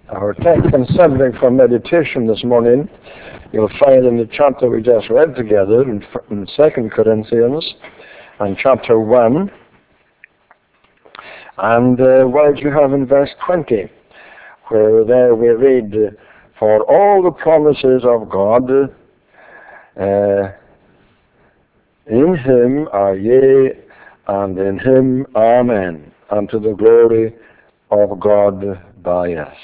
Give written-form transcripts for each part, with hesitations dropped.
Our text and subject for meditation this morning you'll find in the chapter we just read together in 2 Corinthians and chapter 1, and what you have in verse 20, where there we read, "For all the promises of God in him are yea, and in him amen, unto the glory of God by us."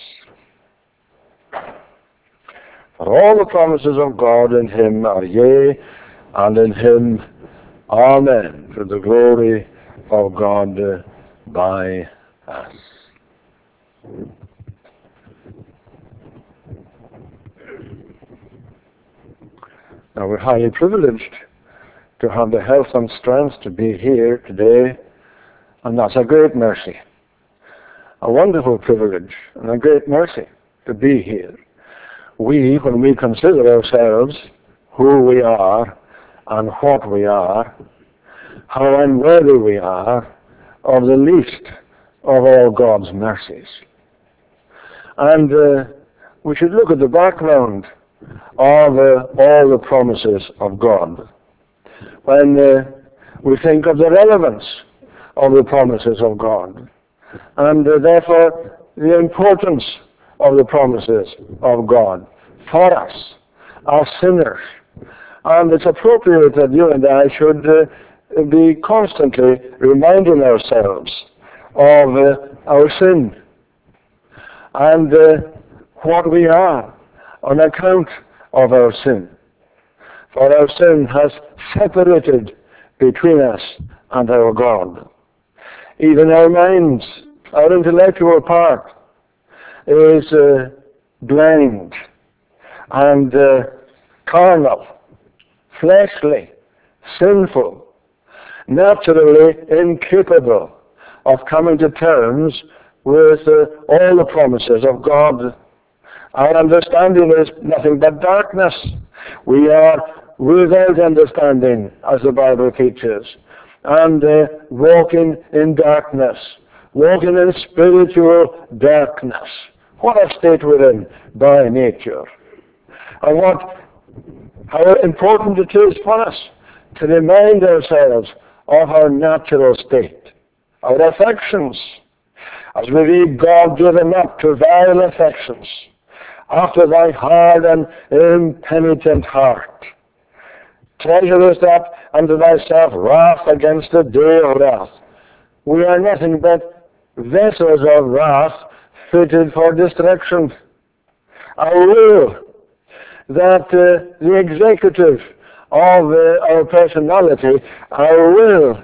For all the promises of God in him are yea, and in him amen, to the glory of God by us. Now we're highly privileged to have the health and strength to be here today, and that's a great mercy. A wonderful privilege and a great mercy to be here. When we consider ourselves who we are and what we are, how unworthy we are of the least of all God's mercies. And we should look at the background of all the promises of God. When we think of the relevance of the promises of God, and therefore the importance of the promises of God for us, as sinners. And it's appropriate that you and I should be constantly reminding ourselves of our sin and what we are on account of our sin. For our sin has separated between us and our God. Even our minds, our intellectual part, is blind and carnal, fleshly, sinful, naturally incapable of coming to terms with all the promises of God. Our understanding is nothing but darkness. We are without understanding, as the Bible teaches, and walking in darkness, walking in spiritual darkness. What a state we're in by nature. And how important it is for us to remind ourselves of our natural state, our affections, as we read, "God given up to vile affections, after thy hard and impenitent heart. Treasurest up unto thyself wrath against the day of wrath." We are nothing but vessels of wrath fitted for destruction. Our will, that the executive of our personality, our will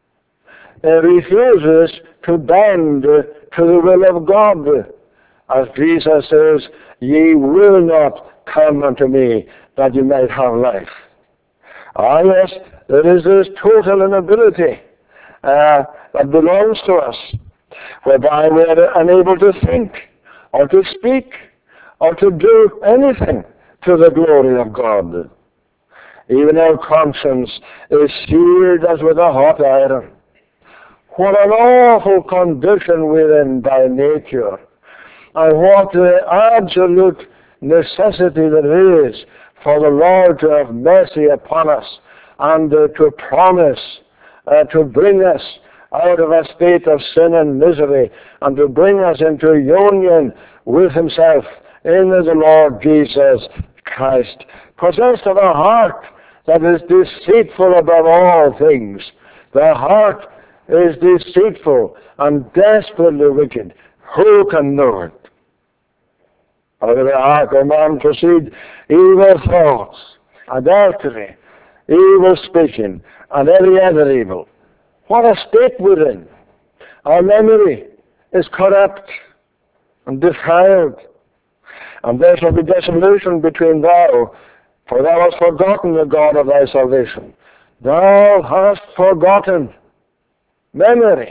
refuses to bend to the will of God. As Jesus says, "Ye will not come unto me that ye might have life." Ah, yes, there is this total inability that belongs to us, whereby we are unable to think, or to speak, or to do anything to the glory of God. Even our conscience is seared as with a hot iron. What an awful condition we're in by nature, and what absolute necessity there is for the Lord to have mercy upon us and to promise to bring us out of a state of sin and misery and to bring us into union with himself in the Lord Jesus Christ, possessed of a heart that is deceitful above all things. The heart is deceitful and desperately wicked. Who can know it? Out of the heart of man proceed evil thoughts, adultery, evil speaking, and every other evil. What a state we're in. Our memory is corrupt and defiled, and there shall be dissolution between thou, for thou hast forgotten the God of thy salvation. Thou hast forgotten. Memory.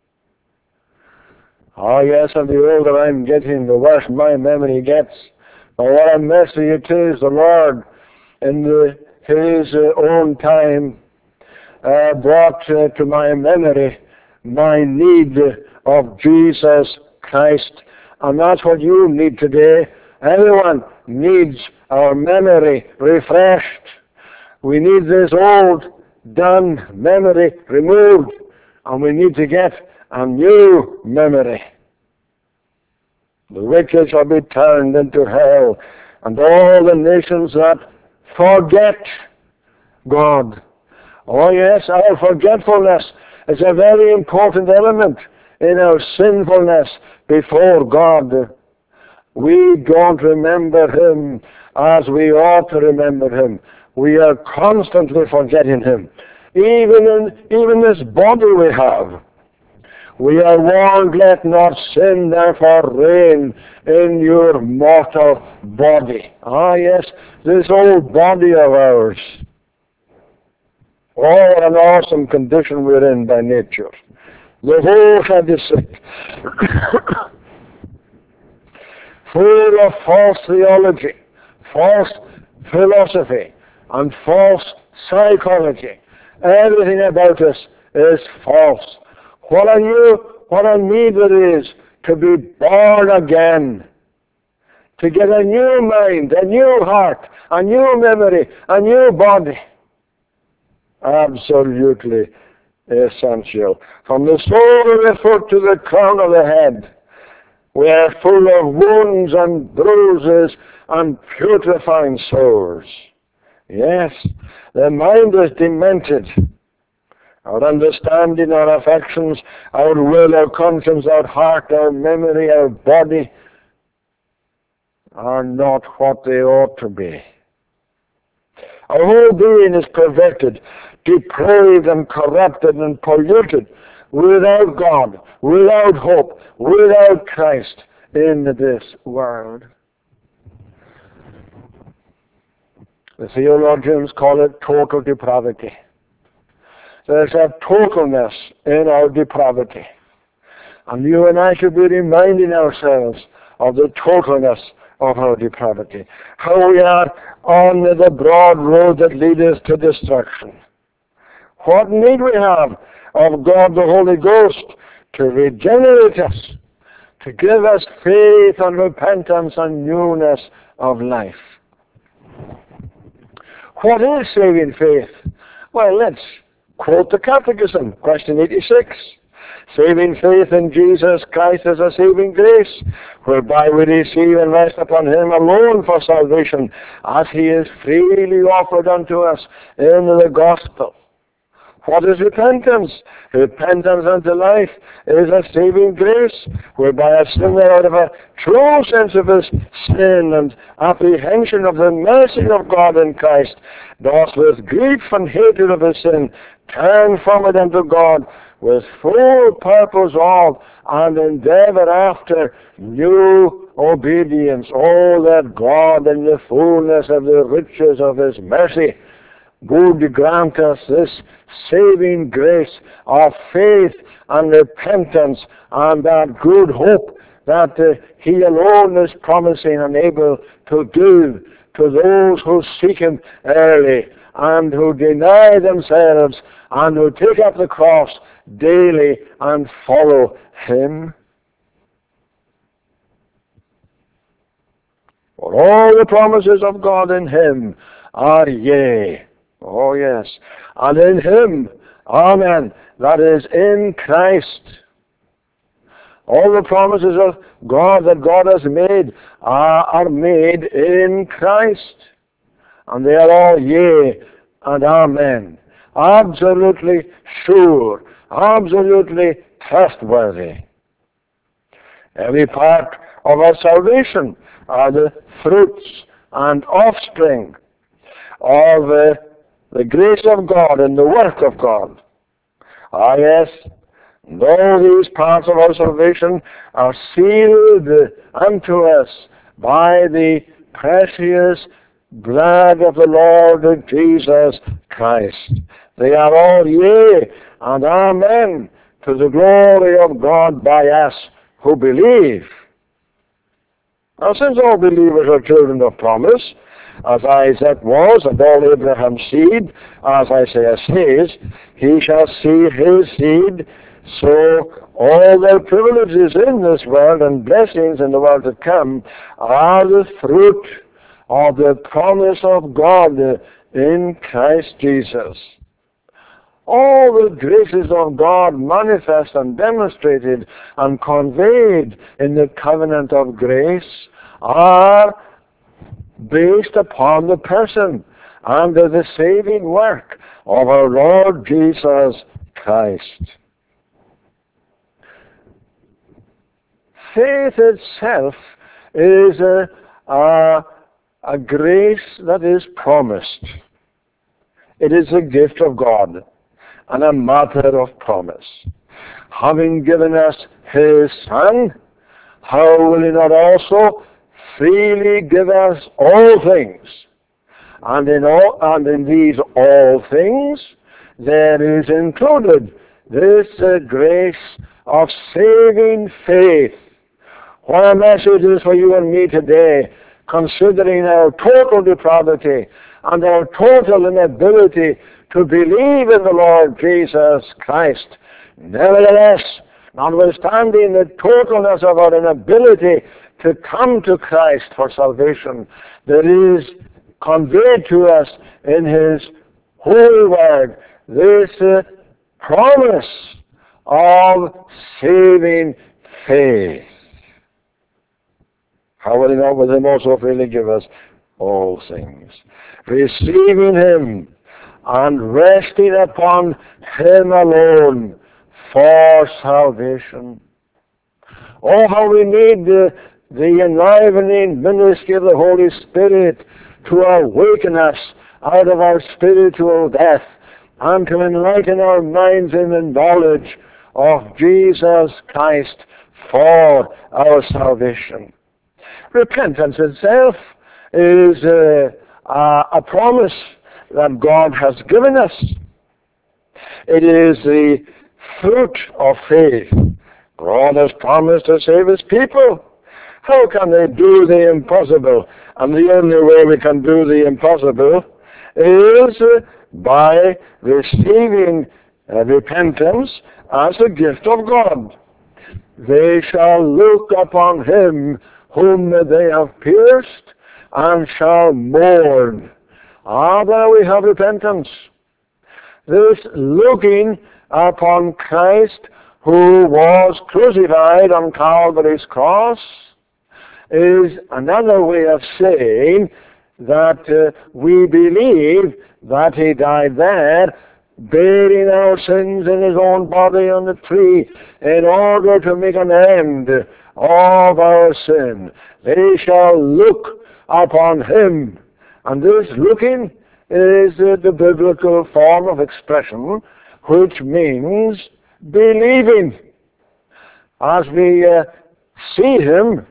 Oh yes, and the older I'm getting, the worse my memory gets. Oh, what a mercy it is, the Lord, in his own time, brought to my memory my need of Jesus Christ And that's what you need today. Everyone needs our memory refreshed. We need this old, done memory removed, and we need to get a new memory. The wicked shall be turned into hell, and all the nations that forget God. Oh yes, our forgetfulness is a very important element in our sinfulness before God. We don't remember Him as we ought to remember Him. We are constantly forgetting Him. Even this body we have. We are warned, let not sin therefore reign in your mortal body. Ah yes, this old body of ours. Oh, an awesome condition we're in by nature. The whole head is sick. Full of false theology, false philosophy, and false psychology. Everything about us is false. What a need there is to be born again, to get a new mind, a new heart, a new memory, a new body. Absolutely essential. From the sole of the foot to the crown of the head, we are full of wounds and bruises and putrefying sores. Yes, the mind is demented. Our understanding, our affections, our will, our conscience, our heart, our memory, our body are not what they ought to be. Our whole being is perverted, depraved and corrupted and polluted, without God, without hope, without Christ in this world. The theologians call it total depravity. There's a totalness in our depravity. And you and I should be reminding ourselves of the totalness of our depravity. How we are on the broad road that leads to destruction. What need we have of God the Holy Ghost to regenerate us, to give us faith and repentance and newness of life. What is saving faith? Well, let's quote the Catechism, question 86. Saving faith in Jesus Christ is a saving grace, whereby we receive and rest upon Him alone for salvation, as He is freely offered unto us in the gospel. What is repentance? Repentance unto life is a saving grace, whereby a sinner, out of a true sense of his sin and apprehension of the mercy of God in Christ, doth with grief and hatred of his sin turn from it unto God with full purpose of and endeavor after new obedience. Oh, that God in the fullness of the riches of His mercy would grant us this saving grace of faith and repentance and that good hope that He alone is promising and able to give to those who seek Him early and who deny themselves and who take up the cross daily and follow Him. For all the promises of God in Him are yea. Oh yes. And in Him, amen, that is in Christ. All the promises of God that God has made are made in Christ. And they are all yea and amen. Absolutely sure. Absolutely trustworthy. Every part of our salvation are the fruits and offspring of the grace of God and the work of God. Ah yes, and all these parts of our salvation are sealed unto us by the precious blood of the Lord Jesus Christ. They are all yea and amen to the glory of God by us who believe. Now, since all believers are children of promise, as Isaac was, and all Abraham's seed, as Isaiah says, he shall see his seed So all their privileges in this world and blessings in the world to come are the fruit of the promise of God in Christ Jesus. All the graces of God manifest and demonstrated and conveyed in the covenant of grace are based upon the person and the saving work of our Lord Jesus Christ. Faith itself is a grace that is promised. It is a gift of God and a matter of promise. Having given us His Son, how will He not also freely give us all things? And in these all things, there is included this grace of saving faith. What a message is for you and me today, considering our total depravity and our total inability to believe in the Lord Jesus Christ. Nevertheless, notwithstanding the totalness of our inability to come to Christ for salvation, there is conveyed to us in His holy word this promise of saving faith. How will He not with Him also freely give us all things? Receiving Him and resting upon Him alone for salvation. Oh, how we need the enlivening ministry of the Holy Spirit to awaken us out of our spiritual death and to enlighten our minds in the knowledge of Jesus Christ for our salvation. Repentance itself is a promise that God has given us. It is the fruit of faith. God has promised to save His people. How can they do the impossible? And the only way we can do the impossible is by receiving repentance as a gift of God. They shall look upon Him whom they have pierced and shall mourn. There we have repentance. This looking upon Christ who was crucified on Calvary's cross is another way of saying that we believe that He died there, bearing our sins in His own body on the tree, in order to make an end of our sin. They shall look upon Him. And this looking is the biblical form of expression which means believing. As we see Him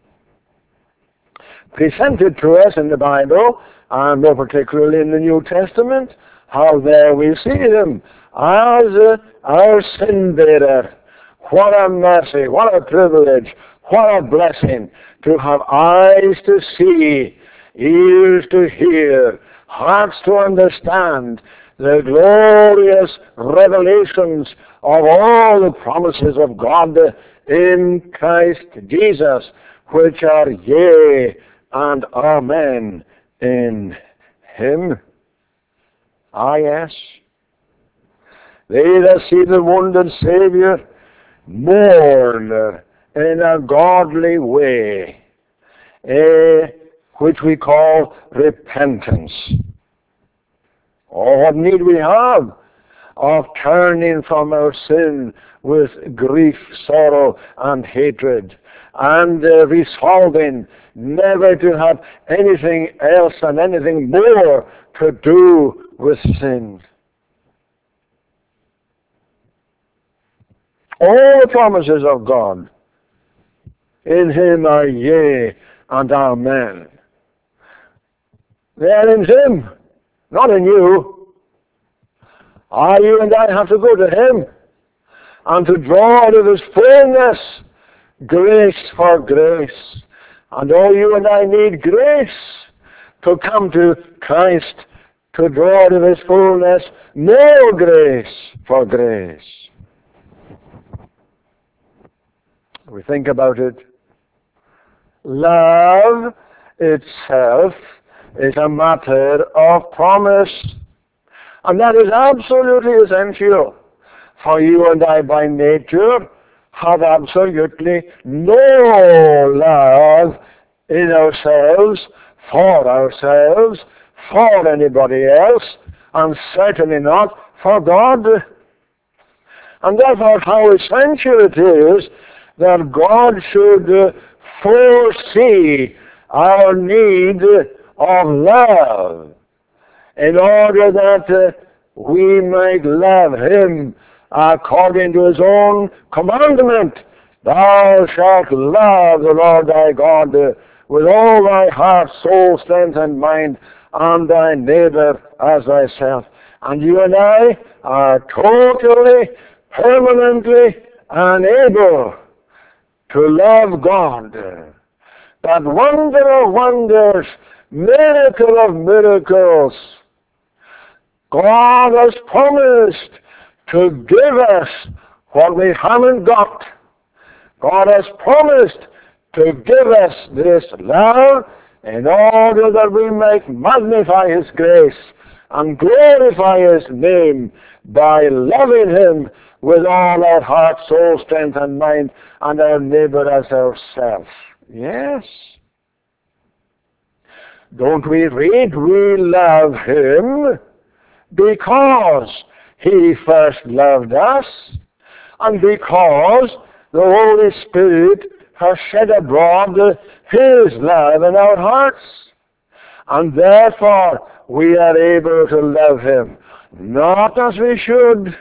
presented to us in the Bible, and more particularly in the New Testament, how there we see Him as our sin bearer. What a mercy, what a privilege, what a blessing to have eyes to see, ears to hear, hearts to understand the glorious revelations of all the promises of God in Christ Jesus, which are yea and amen in Him. Ah, yes. They that see the wounded Savior mourn in a godly way, which we call repentance. Oh, what need we have of turning from our sin with grief, sorrow, and hatred, and resolving never to have anything else and anything more to do with sin. All the promises of God in Him are yea and amen. They are in Him, not in you. You and I have to go to Him and to draw out of His fullness grace for grace. And all you and I need grace to come to Christ, to draw out of His fullness more grace for grace. We think about it. Love itself is a matter of promise. And that is absolutely essential. For you and I by nature have absolutely no love in ourselves, for anybody else, and certainly not for God. And therefore how essential it is that God should foresee our need of love in order that we might love Him according to His own commandment. Thou shalt love the Lord thy God with all thy heart, soul, strength, and mind, and thy neighbor as thyself. And you and I are totally, permanently unable to love God. That wonder of wonders, miracle of miracles, God has promised to give us what we haven't got. God has promised to give us this love in order that we might magnify His grace and glorify His name by loving Him with all our heart, soul, strength, and mind, and our neighbor as ourselves. Yes. Don't we read, we love Him because He first loved us, and because the Holy Spirit has shed abroad His love in our hearts. And therefore we are able to love Him, not as we should,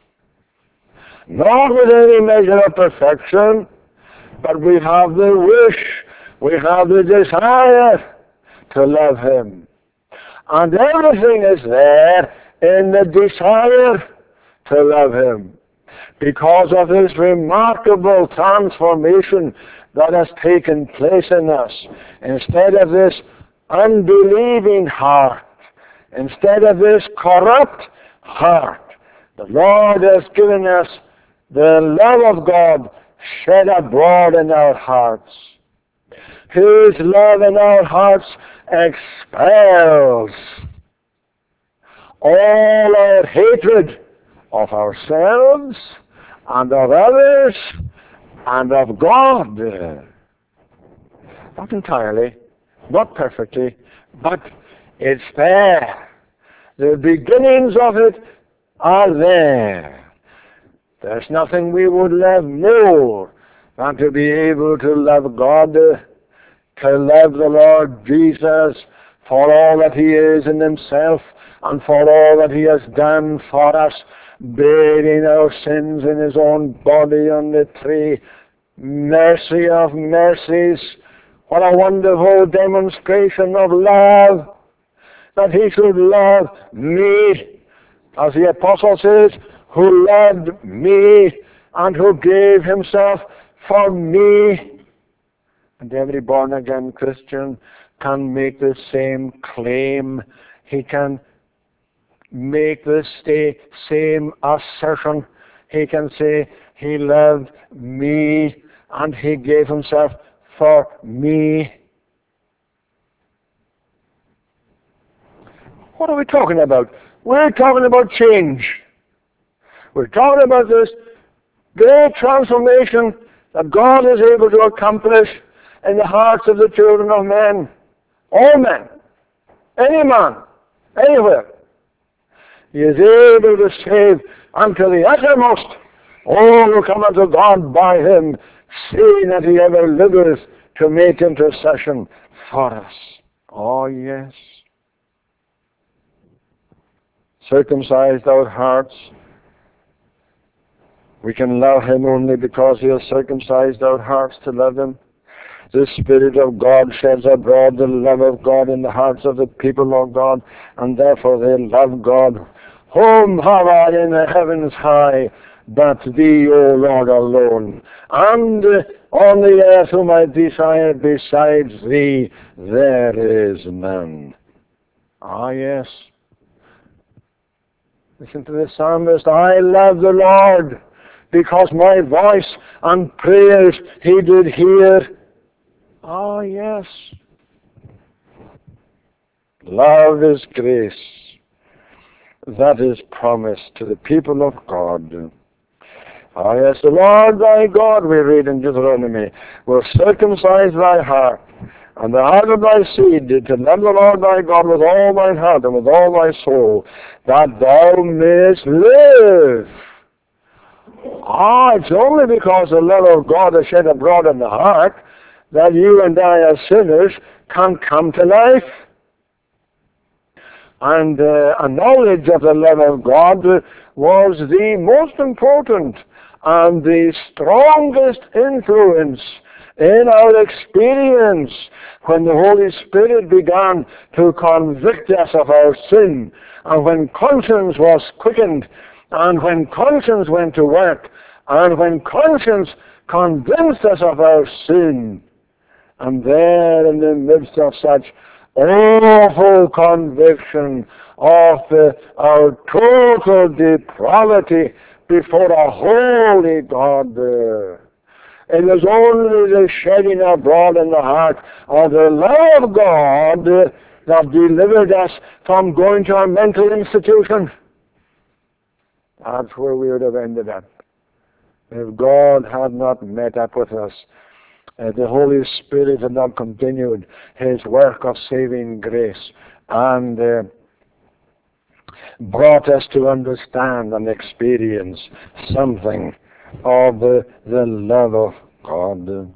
not with any measure of perfection, but we have the wish, we have the desire to love Him. And everything is there in the desire to love Him, because of His remarkable transformation that has taken place in us. Instead of this unbelieving heart, instead of this corrupt heart, the Lord has given us the love of God shed abroad in our hearts. His love in our hearts expels all our hatred of ourselves and of others and of God. Not entirely, not perfectly, but it's there. The beginnings of it are there. There's nothing we would love more than to be able to love God, to love the Lord Jesus for all that He is in Himself and for all that He has done for us, bearing our sins in His own body on the tree. Mercy of mercies. What a wonderful demonstration of love, that He should love me, as the Apostle says, who loved me and who gave Himself for me. And every born-again Christian can make the same claim. He can make the same assertion. He can say, He loved me and He gave Himself for me. What are we talking about? We're talking about change. We're talking about this great transformation that God is able to accomplish in the hearts of the children of men. All men. Any man. Anywhere. He is able to save unto the uttermost all who come unto God by Him, seeing that He ever liveth to make intercession for us. Oh, yes. Circumcised our hearts. We can love Him only because He has circumcised our hearts to love Him. The Spirit of God sheds abroad the love of God in the hearts of the people of God, and therefore they love God. Whom have I in the heavens high but Thee, O Lord, alone? And on the earth whom I desire besides Thee, there is none. Ah, yes. Listen to the psalmist. I love the Lord. because my voice and prayers he did hear. Ah, yes. Love is grace. That is promised to the people of God. Ah, yes, the Lord thy God, we read in Deuteronomy, will circumcise thy heart, and the heart of thy seed, to love the Lord thy God with all thine heart and with all thy soul, that thou mayest live. Ah, it's only because the love of God is shed abroad in the heart that you and I as sinners can come to life. And a knowledge of the love of God was the most important and the strongest influence in our experience when the Holy Spirit began to convict us of our sin, and when conscience was quickened, and when conscience went to work, and when conscience convinced us of our sin. And there in the midst of such awful conviction of our total depravity before a holy God, it was only the shedding abroad in the heart of the love of God that delivered us from going to a mental institution. That's where we would have ended up if God had not met up with us. The Holy Spirit had not continued his work of saving grace and brought us to understand and experience something of the love of God.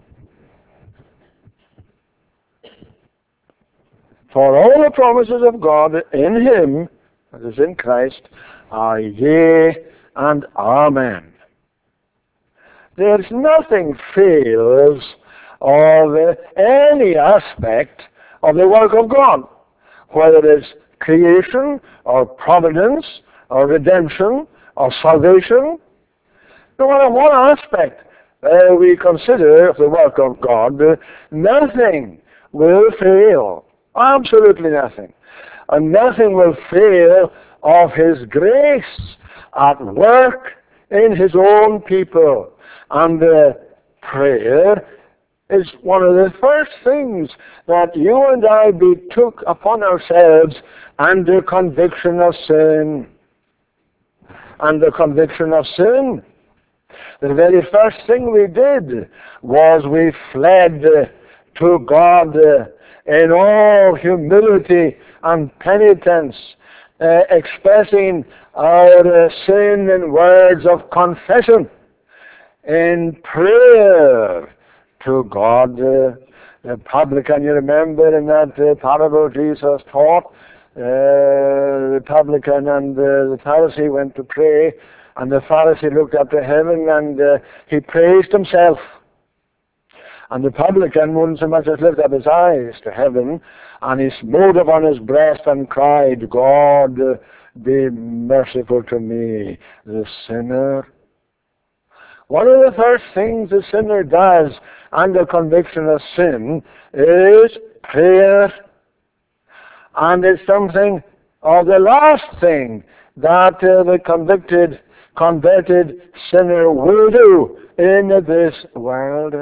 For all the promises of God in him, that is in Christ, are yea and amen. There's nothing fails of any aspect of the work of God, whether it's creation or providence or redemption or salvation. No matter what aspect we consider of the work of God, nothing will fail. Absolutely nothing. And nothing will fail of his grace at work in his own people. And prayer is one of the first things that you and I betook upon ourselves under conviction of sin. Under conviction of sin. The very first thing we did was we fled to God in all humility and penitence, expressing our sin in words of confession, in prayer to God. The publican, you remember in that parable Jesus taught, the publican and the Pharisee went to pray, and the Pharisee looked up to heaven and he praised himself. And the publican wouldn't so much as lift up his eyes to heaven, and he smote upon his breast and cried, God, be merciful to me, the sinner. One of the first things the sinner does under conviction of sin is prayer. And it's something of the last thing that the converted sinner will do in this world.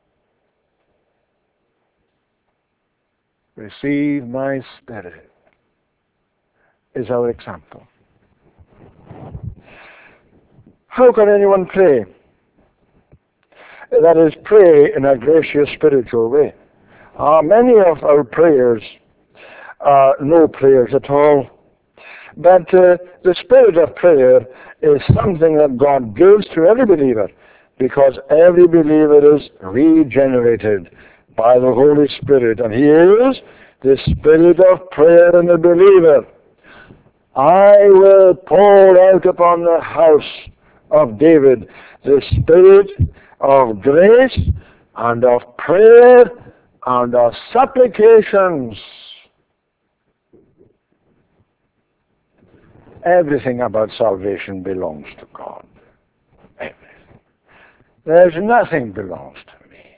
Receive my Spirit is our example. How can anyone pray? That is, pray in a gracious spiritual way. Many of our prayers are no prayers at all. But the spirit of prayer is something that God gives to every believer, because every believer is regenerated by the Holy Spirit, and he is the spirit of prayer in the believer. I will pour out upon the house of David the spirit of grace and of prayer and of supplications. Everything about salvation belongs to God. Everything. There's nothing belongs to me.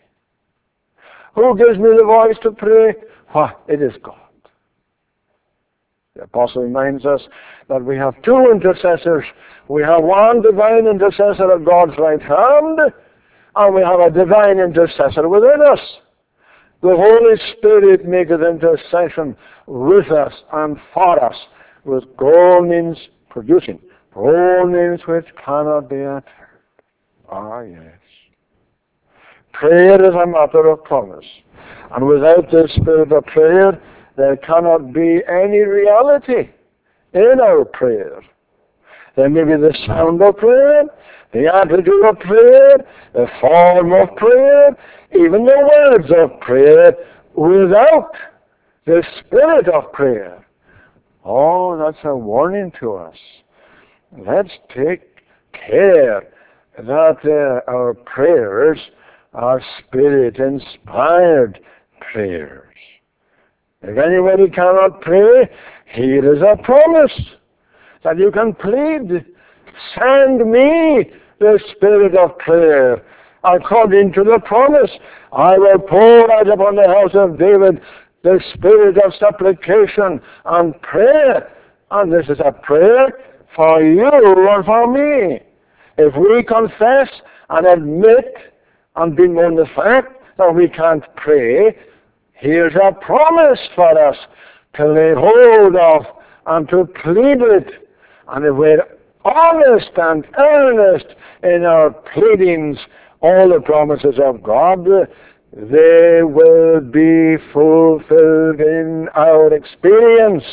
Who gives me the voice to pray? Why, it is God. The apostle reminds us that we have two intercessors. We have one divine intercessor at God's right hand, and we have a divine intercessor within us. The Holy Spirit maketh intercession with us and for us, with groanings producing, groanings which cannot be uttered. Ah, yes. Prayer is a matter of promise. And without the spirit of prayer, there cannot be any reality in our prayer. There may be the sound of prayer, the attitude of prayer, the form of prayer, even the words of prayer, without the spirit of prayer. Oh, that's a warning to us. Let's take care that our prayers are Spirit-inspired prayers. If anybody cannot pray, here is a promise that you can plead, send me the Spirit of prayer. According to the promise, I will pour out upon the house of David the Spirit of supplication and prayer. And this is a prayer for you or for me. If we confess and admit and bemoan the fact that we can't pray, here's a promise for us to lay hold of and to plead with. And if we're honest and earnest in our pleadings, all the promises of God, they will be fulfilled in our experience.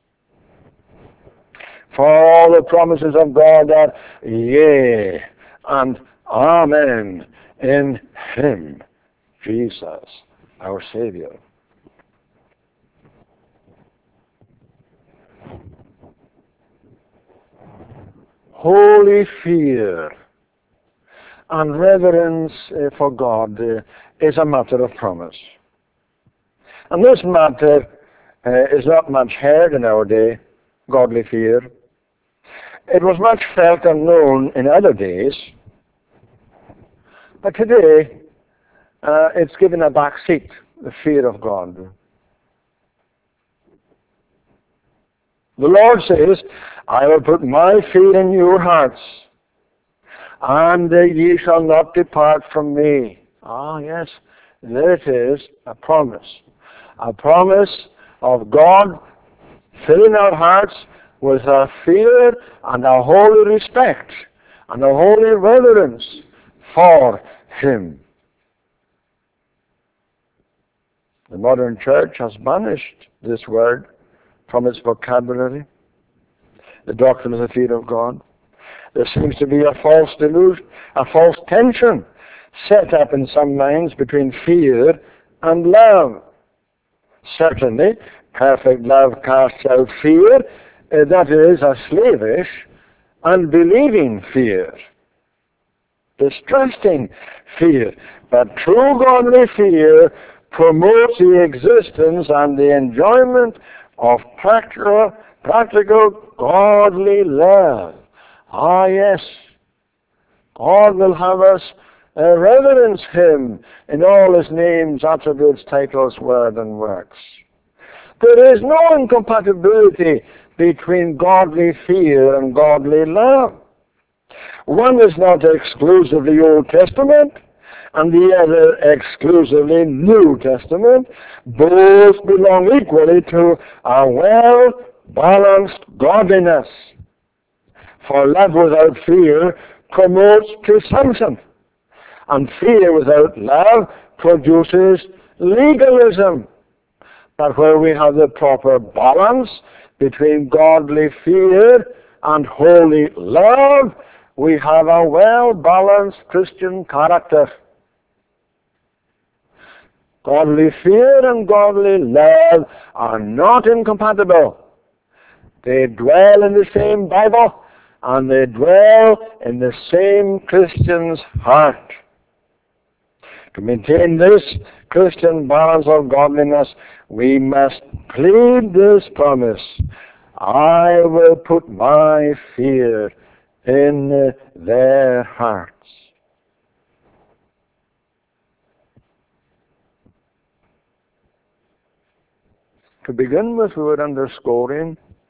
For all the promises of God are yea and amen in Him, Jesus, our Savior. Holy fear and reverence for God is a matter of promise. And this matter is not much heard in our day, godly fear. It was much felt and known in other days, but today it's given a back seat, the fear of God. The Lord says, I will put my fear in your hearts, and ye shall not depart from me. Ah, yes, there it is, a promise. A promise of God filling our hearts with a fear and a holy respect and a holy reverence for Him. The modern church has banished this word from its vocabulary, the doctrine of the fear of God. There seems to be a false delusion, a false tension set up in some minds between fear and love. Certainly, perfect love casts out fear, that is, a slavish, unbelieving fear, distrusting fear. But true godly fear promotes the existence and the enjoyment of practical godly love. Ah, yes, God will have us reverence Him in all His names, attributes, titles, word, and works. There is no incompatibility between godly fear and godly love. One is not exclusively Old Testament, and the other exclusively New Testament. Both belong equally to a well-balanced godliness. For love without fear promotes presumption, and fear without love produces legalism. But where we have the proper balance between godly fear and holy love, we have a well-balanced Christian character. Godly fear and godly love are not incompatible. They dwell in the same Bible, and they dwell in the same Christian's heart. To maintain this Christian balance of godliness, we must plead this promise: I will put my fear in their hearts. To begin with, we were underscoring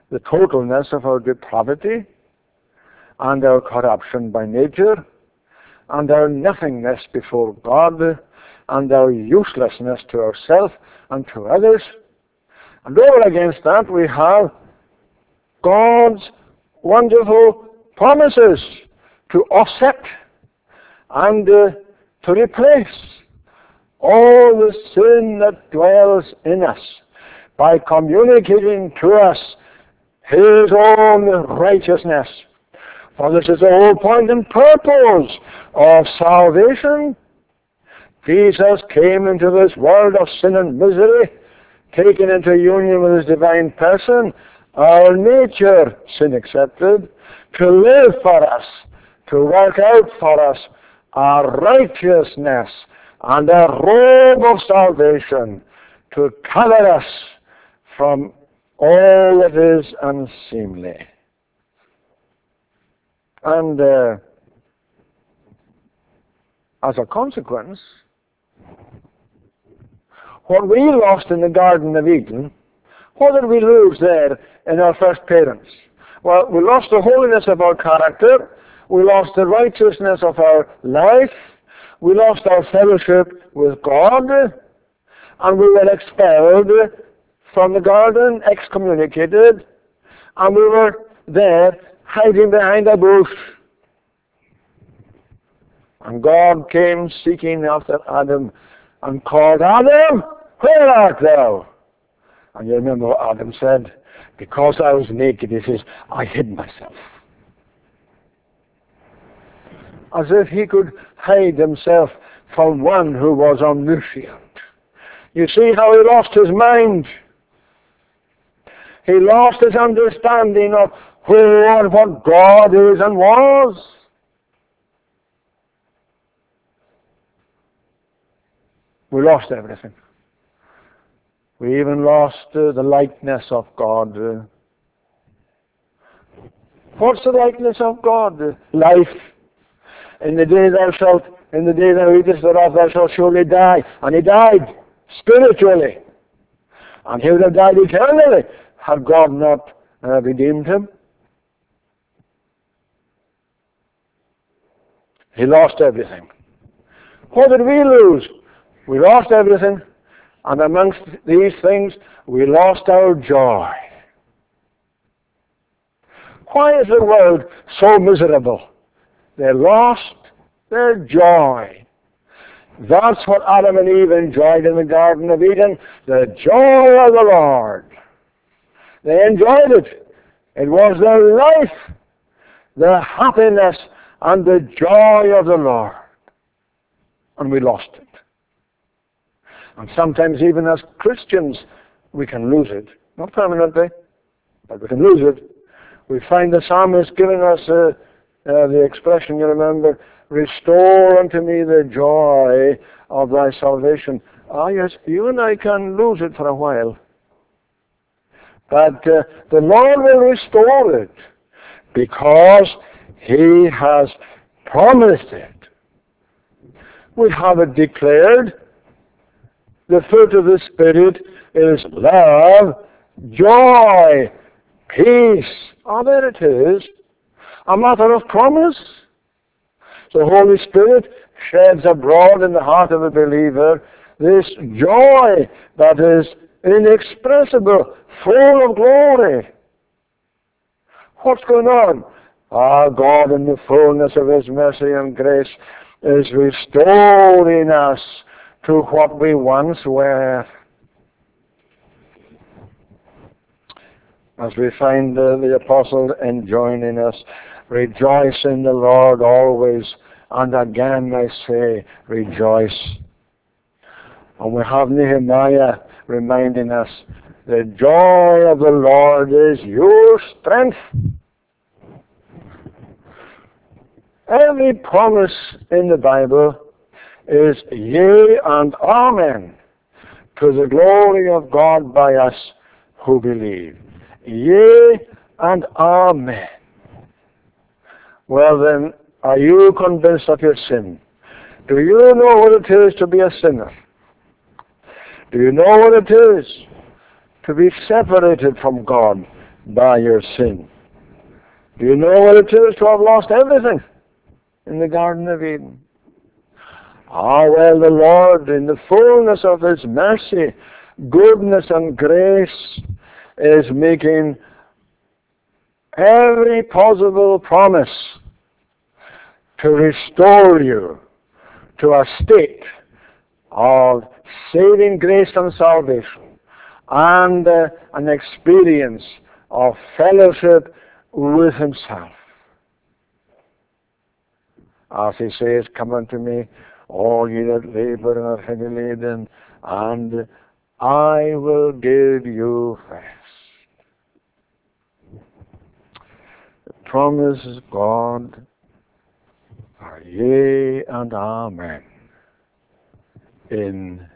the totalness of our depravity and our corruption by nature and our nothingness before God and our uselessness to ourselves and to others. And over against that we have God's wonderful promises to offset and to replace all the sin that dwells in us by communicating to us His own righteousness. For this is the whole point and purpose of salvation. Jesus came into this world of sin and misery, taken into union with His divine person, our nature, sin accepted, to live for us, to work out for us our righteousness and a robe of salvation to cover us from all that is unseemly. And as a consequence, what we lost in the Garden of Eden, what did we lose there in our first parents? Well, we lost the holiness of our character, we lost the righteousness of our life, we lost our fellowship with God, and we were expelled from the garden, excommunicated, and we were there hiding behind a bush. And God came seeking after Adam and called, Adam, where art thou? And you remember what Adam said? Because I was naked, he says, I hid myself. As if he could hide himself from one who was omniscient. You see how he lost his mind. He lost his understanding of who and what God is and was. We lost everything. We even lost the likeness of God. What's the likeness of God? Life. In the day thou eatest thereof, thou shalt surely die. And he died spiritually. And he would have died eternally had God not redeemed him. He lost everything. What did we lose? We lost everything. And amongst these things, we lost our joy. Why is the world so miserable? They lost their joy. That's what Adam and Eve enjoyed in the Garden of Eden, the joy of the Lord. They enjoyed it. It was their life, their happiness, and the joy of the Lord. And we lost it. And sometimes even as Christians, we can lose it. Not permanently, but we can lose it. We find the psalmist giving us the expression, you remember, restore unto me the joy of thy salvation. Ah, yes, you and I can lose it for a while. But the Lord will restore it because He has promised it. We have it declared. The fruit of the Spirit is love, joy, peace. Ah, there it is. A matter of promise. The Holy Spirit sheds abroad in the heart of the believer this joy that is inexpressible, full of glory. What's going on? Ah, God in the fullness of His mercy and grace is restoring us to what we once were. As we find the apostle enjoining us, rejoice in the Lord always, and again I say, rejoice. And we have Nehemiah reminding us, the joy of the Lord is your strength. Every promise in the Bible is yea and amen to the glory of God by us who believe. Yea and amen. Well then, are you convinced of your sin? Do you know what it is to be a sinner? Do you know what it is to be separated from God, by your sin. Do you know what it is to have lost everything in the Garden of Eden? Ah, well, the Lord, in the fullness of His mercy, goodness and grace, is making every possible promise to restore you to a state of saving grace and salvation and an experience of fellowship with Himself. As He says, come unto me, all ye that labor and are heavy laden, and I will give you rest. The promises of God are yea and amen in